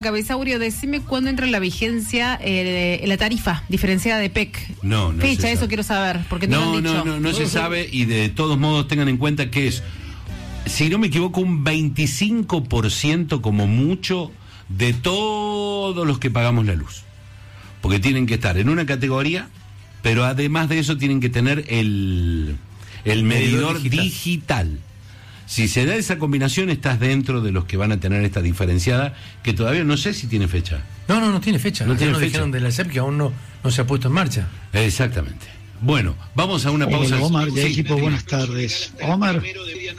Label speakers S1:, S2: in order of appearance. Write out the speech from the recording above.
S1: Cabezaurio, decime cuándo entra en la vigencia la tarifa diferenciada de PEC.
S2: No
S1: fecha, eso quiero saber, porque
S2: no se sabe, y de todos modos tengan en cuenta que es, si no me equivoco, un 25% como mucho de todos los que pagamos la luz. Porque tienen que estar en una categoría, pero además de eso tienen que tener el medidor digital. Si se da esa combinación, estás dentro de los que van a tener esta diferenciada, que todavía no sé si tiene fecha.
S3: No tiene fecha.
S2: No tiene fecha.
S3: Dijeron de la SEP que aún no se ha puesto en marcha.
S2: Exactamente. Bueno, vamos a una pausa.
S4: Omar, de equipo, buenas tardes. Omar,